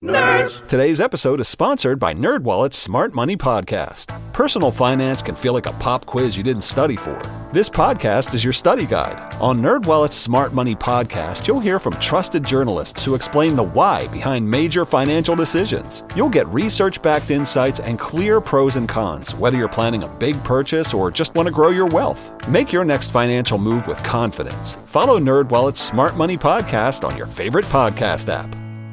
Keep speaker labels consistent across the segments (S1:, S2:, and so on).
S1: Nerds! Today's episode is sponsored by NerdWallet's Smart Money Podcast. Personal finance can feel like a pop quiz you didn't study for. This podcast is your study guide. On NerdWallet's Smart Money Podcast, you'll hear from trusted journalists who explain the why behind major financial decisions. You'll get research-backed insights and clear pros and cons, whether you're planning a big purchase or just want to grow your wealth. Make your next financial move with confidence. Follow NerdWallet's Smart Money Podcast on your favorite podcast app.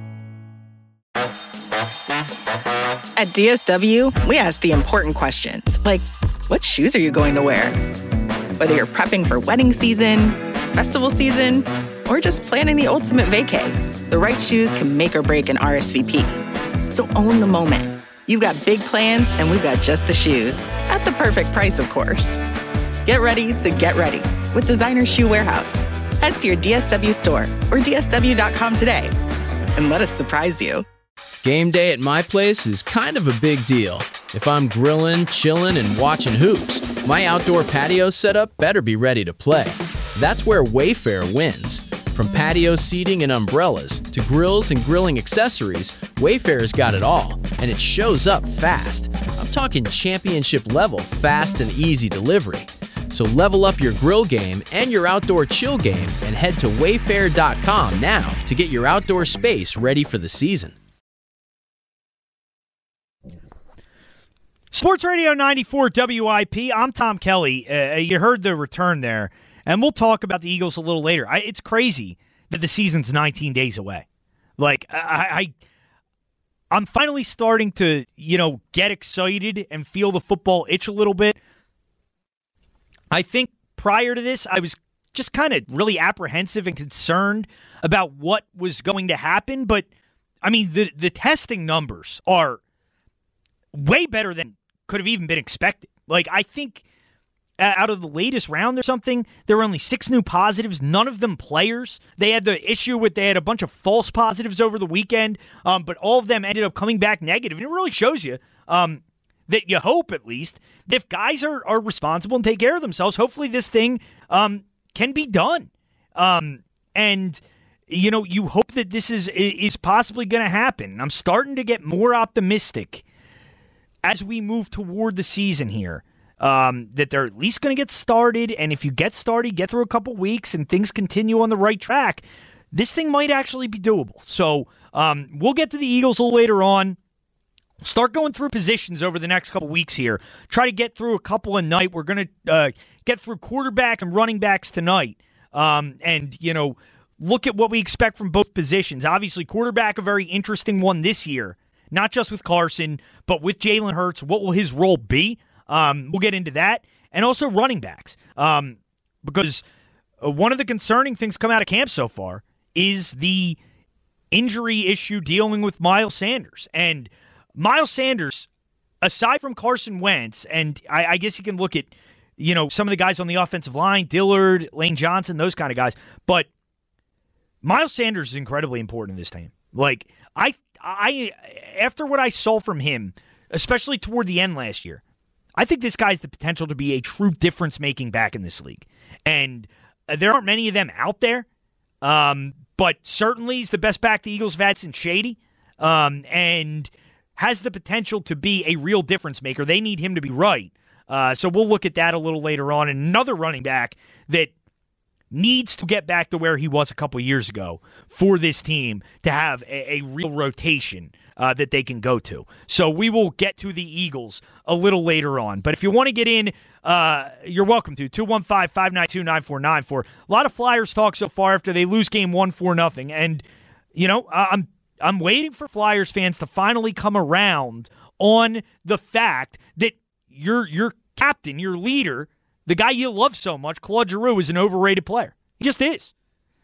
S2: At DSW, we ask the important questions, like, what shoes are you going to wear? Whether you're prepping for wedding season, festival season, or just planning the ultimate vacay, the right shoes can make or break an RSVP. So own the moment. You've got big plans, and we've got just the shoes. At the perfect price, of course. Get ready to get ready with Designer Shoe Warehouse. Head to your DSW store or DSW.com today, and let us surprise you.
S3: Game day at my place is kind of a big deal. If I'm grilling, chilling, and watching hoops, my outdoor patio setup better be ready to play. That's where Wayfair wins. From patio seating and umbrellas to grills and grilling accessories, Wayfair's got it all, and it shows up fast. I'm talking championship level fast and easy delivery. So level up your grill game and your outdoor chill game and head to wayfair.com now to get your outdoor space ready for the season.
S4: Sports Radio 94 WIP. I'm Tom Kelly. You heard the return there, and we'll talk about the Eagles a little later. It's crazy that the season's 19 days away. Like, I'm finally starting to, get excited and feel the football itch a little bit. I think prior to this, I was just kind of really apprehensive and concerned about what was going to happen. But, I mean, the testing numbers are way better than could have even been expected. Like, I think out of the latest round or something, there were only 6 new positives, none of them players. They had the issue with they had a bunch of false positives over the weekend, but all of them ended up coming back negative. And it really shows you that you hope, at least, that if guys are responsible and take care of themselves, hopefully this thing can be done. And, you hope that this is possibly going to happen. I'm starting to get more optimistic as we move toward the season here, that they're at least going to get started, and if you get started, get through a couple weeks, and things continue on the right track, this thing might actually be doable. So we'll get to the Eagles a little later on. Start going through positions over the next couple weeks here. Try to get through a couple a night. We're going to get through quarterbacks and running backs tonight, and, look at what we expect from both positions. Obviously, quarterback, a very interesting one this year. Not just with Carson, but with Jalen Hurts. What will his role be? We'll get into that. And also running backs. Because one of the concerning things come out of camp so far is the injury issue dealing with Miles Sanders. And Miles Sanders, aside from Carson Wentz, and I guess you can look at, some of the guys on the offensive line, Dillard, Lane Johnson, those kind of guys. But Miles Sanders is incredibly important in this team. Like, I after what I saw from him, especially toward the end last year, I think this guy's the potential to be a true difference-making back in this league. And there aren't many of them out there, but certainly he's the best back the Eagles have had since Shady, and has the potential to be a real difference-maker. They need him to be right. So we'll look at that a little later on. And another running back that needs to get back to where he was a couple years ago for this team to have a real rotation that they can go to. So we will get to the Eagles a little later on. But if you want to get in, you're welcome to. 215-592-9494. A lot of Flyers talk so far after they lose game 1-4-0. And, I'm waiting for Flyers fans to finally come around on the fact that your captain, your leader, the guy you love so much, Claude Giroux, is an overrated player. He just is.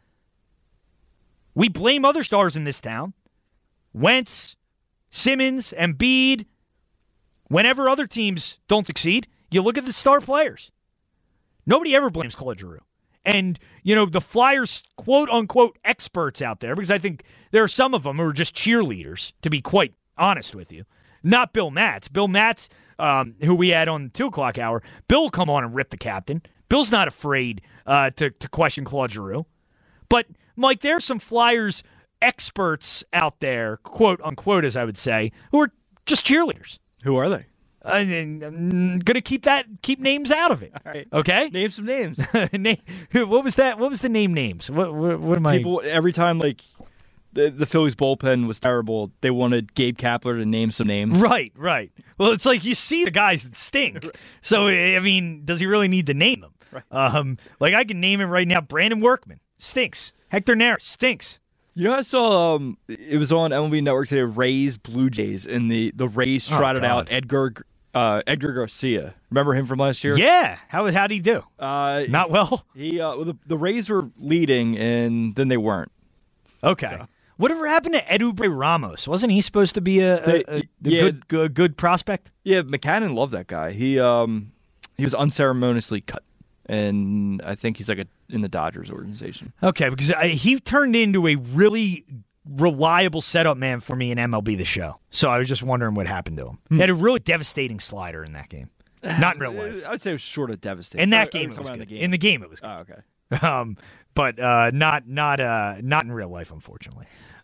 S4: We blame other stars in this town. Wentz, Simmons, Embiid. Whenever other teams don't succeed, you look at the star players. Nobody ever blames Claude Giroux. And, the Flyers, quote-unquote, experts out there, because I think there are some of them who are just cheerleaders, to be quite honest with you. Not Bill Matz. Bill Matz, who we had on the 2 o'clock hour, Bill will come on and rip the captain. Bill's not afraid to question Claude Giroux. But, Mike, there are some Flyers experts out there, quote unquote, as I would say, who are just cheerleaders.
S5: Who are they?
S4: I'm gonna keep names out of it.
S5: All right.
S4: Okay.
S5: Name some names.
S4: What was that? What was the names? What am I?
S5: People every time like the Phillies bullpen was terrible, they wanted Gabe Kapler to name some names.
S4: Right. Well, it's like you see the guys that stink. So I mean, does he really need to name them?
S5: Right.
S4: Like I can name him right now. Brandon Workman stinks. Hector Neris stinks.
S5: You know, I saw it was on MLB Network today. Rays Blue Jays, and the Rays trotted out Edgar Garcia. Remember him from last year?
S4: Yeah. How'd he do? Not well.
S5: The Rays were leading, and then they weren't.
S4: Okay.
S5: So.
S4: Whatever happened to Eduardo Ramos? Wasn't he supposed to be a good prospect?
S5: Yeah, McCannon loved that guy. He was unceremoniously cut, and I think he's like in the Dodgers organization.
S4: Okay, because he turned into a really reliable setup man for me in MLB The Show. So I was just wondering what happened to him. He had a really devastating slider in that game. Not in real life.
S5: I would say it was sort of devastating.
S4: In that game, it was good. In the game, it was good.
S5: Oh, okay.
S4: But not in real life, unfortunately.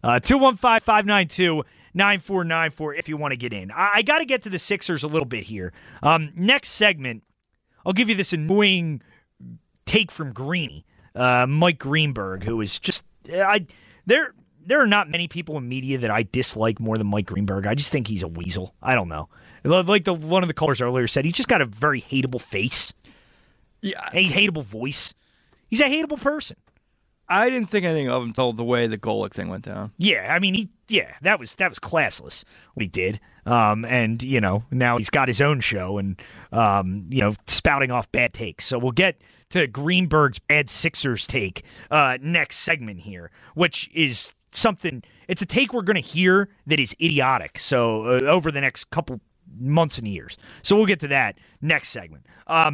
S4: 215-592-9494 if you want to get in. I got to get to the Sixers a little bit here. Next segment, I'll give you this annoying take from Greeny, Mike Greenberg, who is just there are not many people in media that I dislike more than Mike Greenberg. I just think he's a weasel. I don't know. Like one of the callers earlier said, he's just got a very hateable face.
S5: Yeah,
S4: a hateable voice. He's a hateable person.
S5: I didn't think anything of him until the way the Golick thing went down.
S4: Yeah, I mean, that was classless what he did. And now he's got his own show and spouting off bad takes. So we'll get to Greenberg's bad Sixers take next segment here, which is something. It's a take we're going to hear that is idiotic. So over the next couple months and years. So we'll get to that next segment.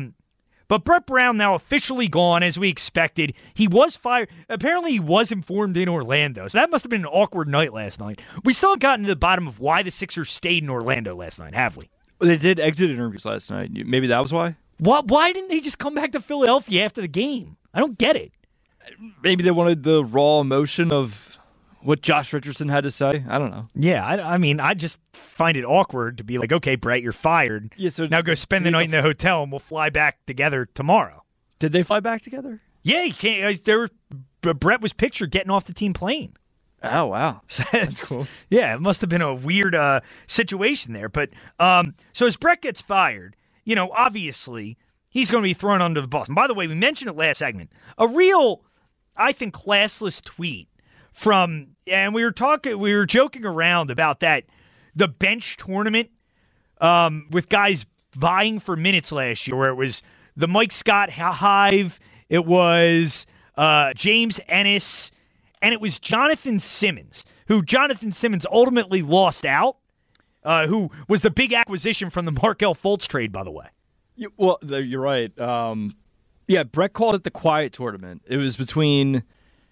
S4: But Brett Brown now officially gone, as we expected. He was fired. Apparently, he was informed in Orlando. So that must have been an awkward night last night. We still haven't gotten to the bottom of why the Sixers stayed in Orlando last night, have we?
S5: Well, they did exit interviews last night. Maybe that was why?
S4: Why didn't they just come back to Philadelphia after the game? I don't get it.
S5: Maybe they wanted the raw emotion of what Josh Richardson had to say. I don't know.
S4: Yeah, I mean, I just find it awkward to be like, okay, Brett, you're fired.
S5: Yeah, so
S4: now go spend the night in the hotel and we'll fly back together tomorrow.
S5: Did they fly back together?
S4: Yeah, you can't. Brett was pictured getting off the team plane.
S5: Oh, wow.
S4: That's cool. Yeah, it must have been a weird situation there. But so as Brett gets fired, obviously he's going to be thrown under the bus. And by the way, we mentioned it last segment. A real, I think, classless tweet and we were joking around about the bench tournament with guys vying for minutes last year, where it was the Mike Scott Hive, it was James Ennis, and it was Jonathan Simmons, who Jonathan Simmons ultimately lost out, who was the big acquisition from the Markelle Fultz trade, by the way.
S5: Well, you're right. Brett called it the quiet tournament. It was between...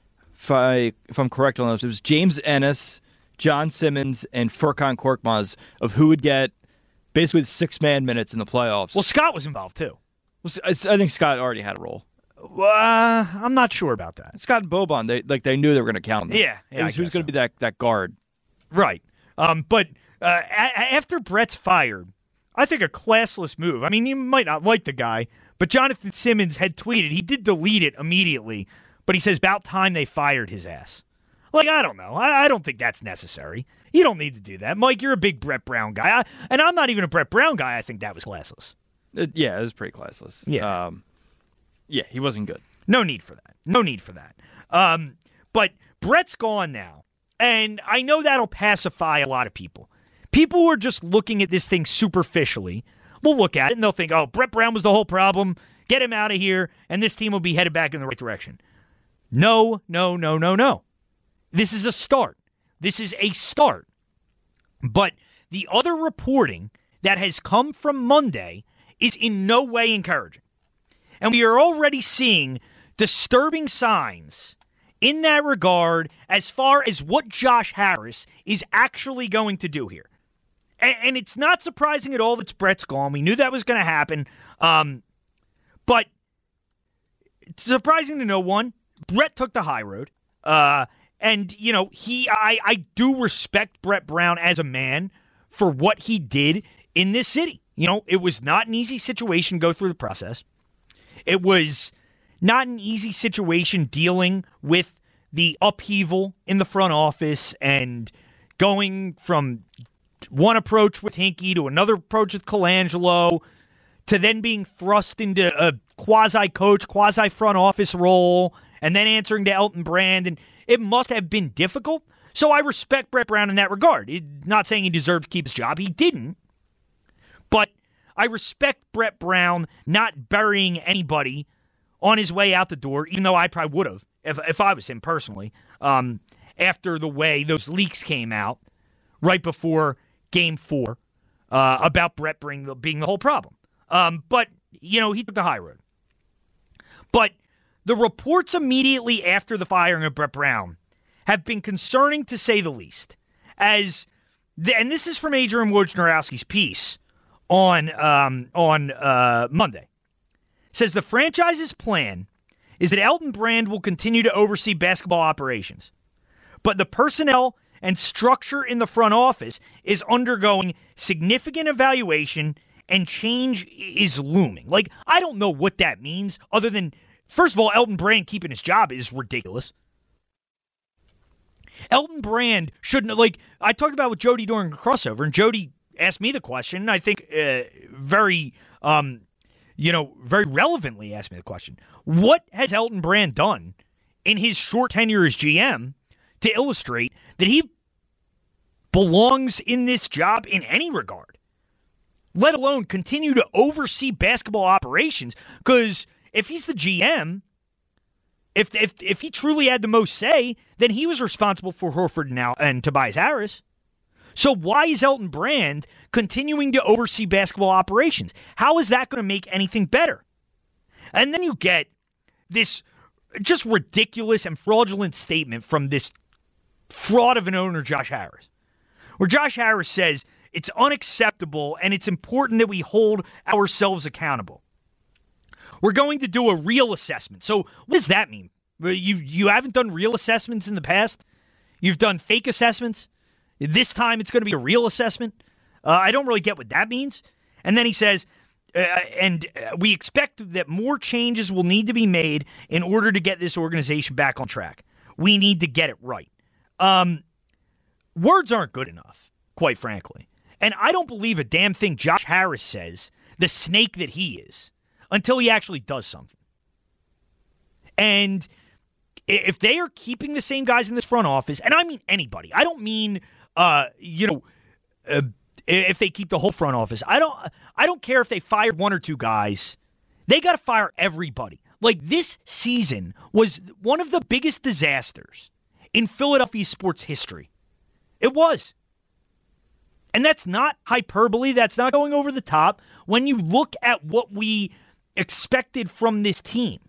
S5: If I'm correct on this, it was James Ennis, John Simmons, and Furkan Korkmaz of who would get basically the 6-man minutes in the playoffs.
S4: Well, Scott was involved too.
S5: Well, I think Scott already had a role.
S4: I'm not sure about that.
S5: Scott and Boban, they knew they were going to count them.
S4: Yeah,
S5: who's going to be that guard?
S4: Right. But after Brett's fired, I think a classless move. I mean, you might not like the guy, but Jonathan Simmons had tweeted. He did delete it immediately. But he says, about time they fired his ass. Like, I don't know. I don't think that's necessary. You don't need to do that. Mike, you're a big Brett Brown guy. And I'm not even a Brett Brown guy. I think that was classless.
S5: It was pretty classless.
S4: Yeah.
S5: He wasn't good.
S4: No need for that. But Brett's gone now. And I know that'll pacify a lot of people. People who are just looking at this thing superficially will look at it and they'll think, oh, Brett Brown was the whole problem. Get him out of here. And this team will be headed back in the right direction. No. This is a start. But the other reporting that has come from Monday is in no way encouraging. And we are already seeing disturbing signs in that regard as far as what Josh Harris is actually going to do here. And it's not surprising at all that Brett's gone. We knew that was going to happen. But it's surprising to no one. Brett took the high road. And, you know, I do respect Brett Brown as a man for what he did in this city. You know, it was not an easy situation to go through the process. It was not an easy situation dealing with the upheaval in the front office and going from one approach with Hinkie to another approach with Colangelo to then being thrust into a quasi-coach, quasi-front office role and then answering to Elton Brand. And it must have been difficult. So I respect Brett Brown in that regard. Not saying he deserved to keep his job. He didn't. But I respect Brett Brown not burying anybody on his way out the door, even though I probably would have if I was him personally, after the way those leaks came out right before Game 4 about Brett being the whole problem. But, you know, he took the high road. But the reports immediately after the firing of Brett Brown have been concerning, to say the least. And this is from Adrian Wojnarowski's piece on Monday. It says the franchise's plan is that Elton Brand will continue to oversee basketball operations, but the personnel and structure in the front office is undergoing significant evaluation and change is looming. Like, I don't know what that means other than, first of all, Elton Brand keeping his job is ridiculous. Elton Brand shouldn't, like, I talked about with Jody during the crossover, and Jody asked me the question, and I think very relevantly asked me the question. What has Elton Brand done in his short tenure as GM to illustrate that he belongs in this job in any regard, let alone continue to oversee basketball operations? Because if he's the GM, if he truly had the most say, then he was responsible for Horford and Tobias Harris. So why is Elton Brand continuing to oversee basketball operations? How is that going to make anything better? And then you get this just ridiculous and fraudulent statement from this fraud of an owner, Josh Harris, where Josh Harris says it's unacceptable and it's important that we hold ourselves accountable. We're going to do a real assessment. So what does that mean? You haven't done real assessments in the past? You've done fake assessments? This time it's going to be a real assessment? I don't really get what that means. And then he says, we expect that more changes will need to be made in order to get this organization back on track. We need to get it right. Words aren't good enough, quite frankly. And I don't believe a damn thing Josh Harris says, the snake that he is, until he actually does something. And if they are keeping the same guys in this front office, and I mean anybody, I don't mean, if they keep the whole front office. I don't care if they fired one or two guys. They got to fire everybody. Like, this season was one of the biggest disasters in Philadelphia sports history. It was. And that's not hyperbole. That's not going over the top when you look at what we expected from this team.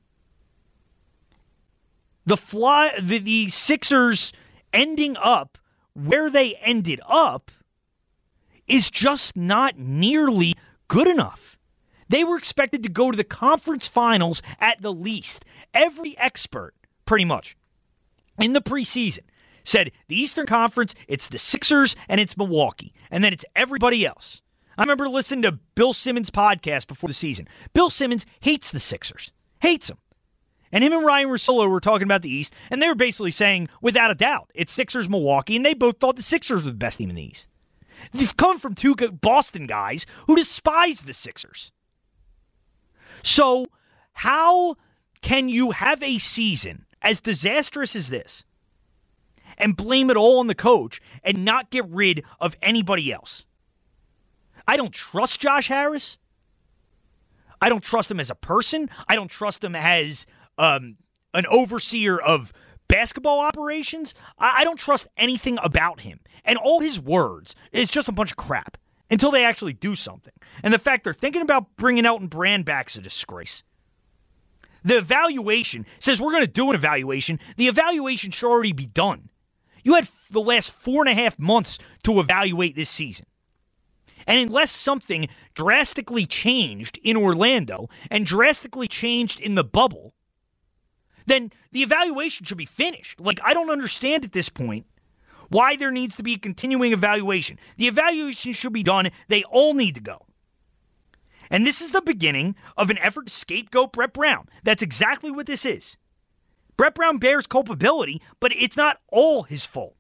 S4: The Sixers ending up where they ended up is just not nearly good enough. They were expected to go to the conference finals at the least. Every expert, pretty much, in the preseason said the Eastern Conference, it's the Sixers and it's Milwaukee, and then it's everybody else. I remember listening to Bill Simmons' podcast before the season. Bill Simmons hates the Sixers. Hates them. And him and Ryan Russillo were talking about the East, and they were basically saying, without a doubt, it's Sixers, Milwaukee, and they both thought the Sixers were the best team in the East. They've come from two Boston guys who despise the Sixers. So how can you have a season as disastrous as this and blame it all on the coach and not get rid of anybody else? I don't trust Josh Harris. I don't trust him as a person. I don't trust him as an overseer of basketball operations. I don't trust anything about him. And all his words is just a bunch of crap until they actually do something. And the fact they're thinking about bringing Elton Brand back is a disgrace. The evaluation says we're going to do an evaluation. The evaluation should already be done. You had the last 4.5 months to evaluate this season. And unless something drastically changed in Orlando and drastically changed in the bubble, then the evaluation should be finished. Like, I don't understand at this point why there needs to be a continuing evaluation. The evaluation should be done. They all need to go. And this is the beginning of an effort to scapegoat Brett Brown. That's exactly what this is. Brett Brown bears culpability, but it's not all his fault.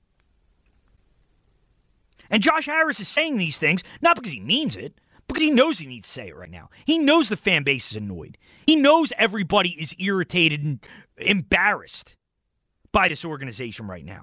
S4: And Josh Harris is saying these things, not because he means it, because he knows he needs to say it right now. He knows the fan base is annoyed. He knows everybody is irritated and embarrassed by this organization right now.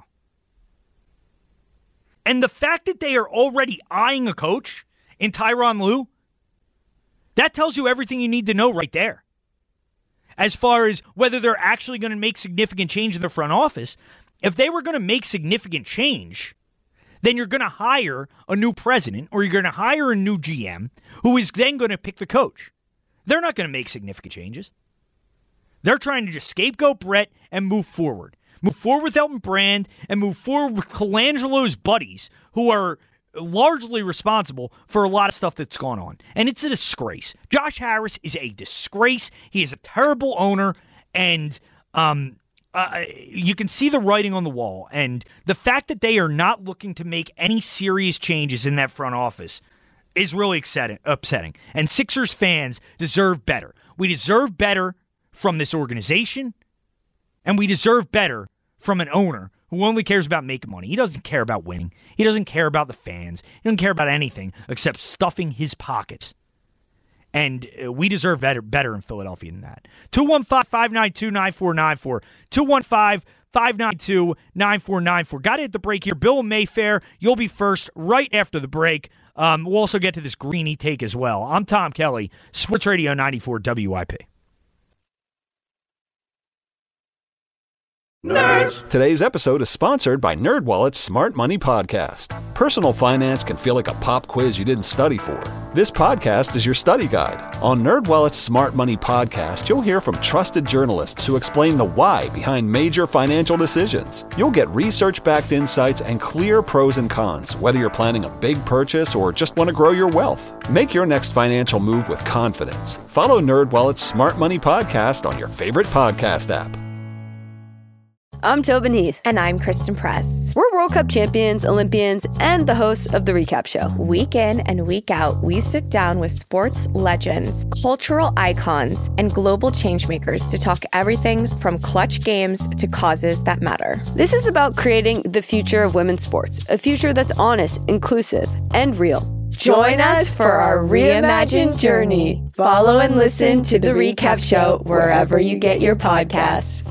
S4: And the fact that they are already eyeing a coach in Tyronn Lue, that tells you everything you need to know right there. As far as whether they're actually going to make significant change in the front office, if they were going to make significant change, then you're going to hire a new president or you're going to hire a new GM who is then going to pick the coach. They're not going to make significant changes. They're trying to just scapegoat Brett and move forward. Move forward with Elton Brand and move forward with Colangelo's buddies who are largely responsible for a lot of stuff that's gone on. And it's a disgrace. Josh Harris is a disgrace. He is a terrible owner, and you can see the writing on the wall. And the fact that they are not looking to make any serious changes in that front office is really upsetting. And Sixers fans deserve better. We deserve better from this organization, and we deserve better from an owner who only cares about making money. He doesn't care about winning. He doesn't care about the fans. He doesn't care about anything except stuffing his pockets. And we deserve better in Philadelphia than that. 215-592-9494. 215-592-9494. Got to hit the break here. Bill Mayfair, you'll be first right after the break. We'll also get to this Greeny take as well. I'm Tom Kelly, Sports Radio 94 WIP.
S1: Nerds! Today's episode is sponsored by NerdWallet's Smart Money Podcast. Personal finance can feel like a pop quiz you didn't study for. This podcast is your study guide. On NerdWallet's Smart Money Podcast, you'll hear from trusted journalists who explain the why behind major financial decisions. You'll get research-backed insights and clear pros and cons, whether you're planning a big purchase or just want to grow your wealth. Make your next financial move with confidence. Follow NerdWallet's Smart Money Podcast on your favorite podcast app.
S6: I'm Tobin Heath.
S7: And I'm Kristen Press.
S6: We're World Cup champions, Olympians, and the hosts of The Recap Show.
S7: Week in and week out, we sit down with sports legends, cultural icons, and global changemakers to talk everything from clutch games to causes that matter.
S6: This is about creating the future of women's sports, a future that's honest, inclusive, and real.
S7: Join us for our reimagined journey. Follow and listen to The Recap Show wherever you get your podcasts.